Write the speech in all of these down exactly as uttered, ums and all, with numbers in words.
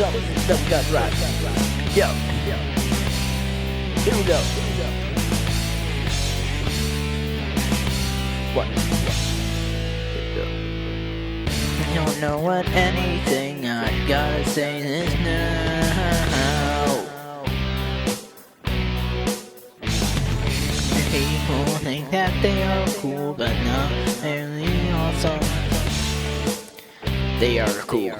something that we got right. Yo, here we go. What? I don't know what anything I gotta say this now. People think that they are cool, but not really awesome. They are cool.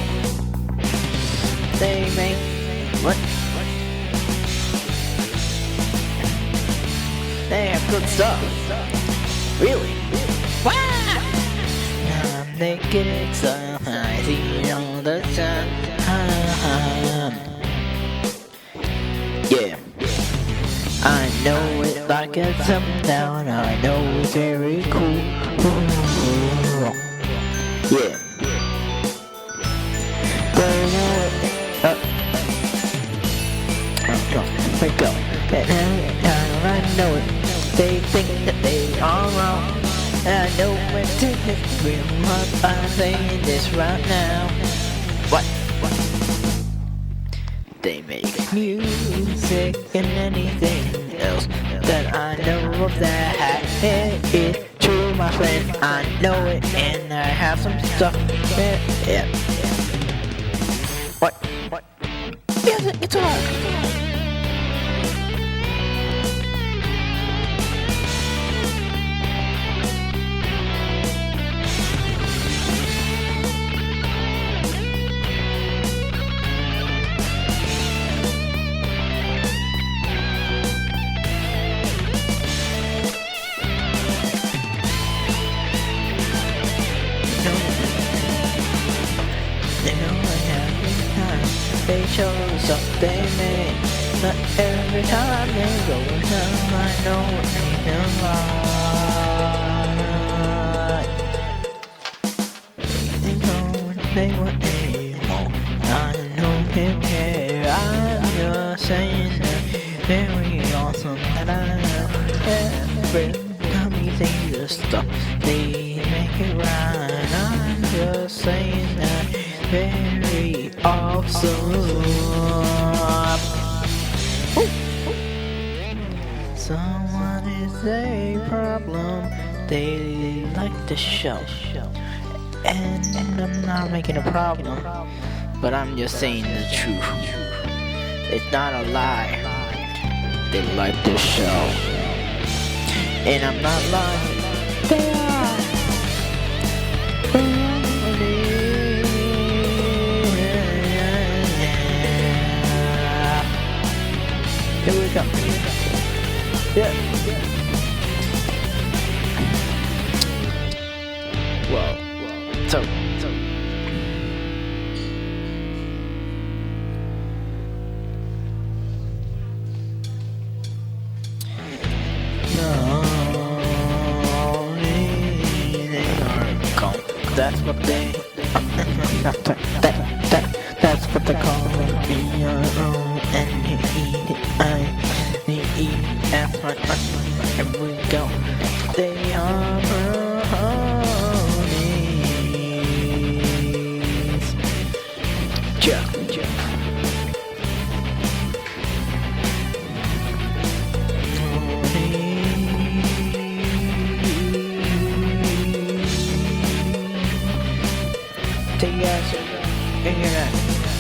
They make what? They have good stuff. Really? Wow! I'm naked, so I see all the time. Yeah. I know it like it's something down. I know it's very cool. Yeah. Uh, oh, wake up. And every time I know it, they think that they are wrong. And I know when to hit real hard. I'm saying this right now. What? What? They make music and anything else that I know of that. It is true, my friend. I know it, and I have some stuff. Yeah. yeah. What? What? Yes, it's alright. They show us they made, but every time they go down, I know it ain't them right. They go and say what they want. I don't care. I'm just saying that very awesome that I know. Every time you see the stuff, they make it right. I'm just saying that very awesome. Ooh. Someone is a problem. They like to show. And I'm not making a problem, but I'm just saying the truth. It's not a lie. They like to show. And I'm not lying. They are. Here we go. Yeah. Whoa. So, so. No, they are called. That's what they. that, that, that's what they call it. B R O N E I. F R Here we go. They are brownies. Jump, jump. Take your ass. Take your ass.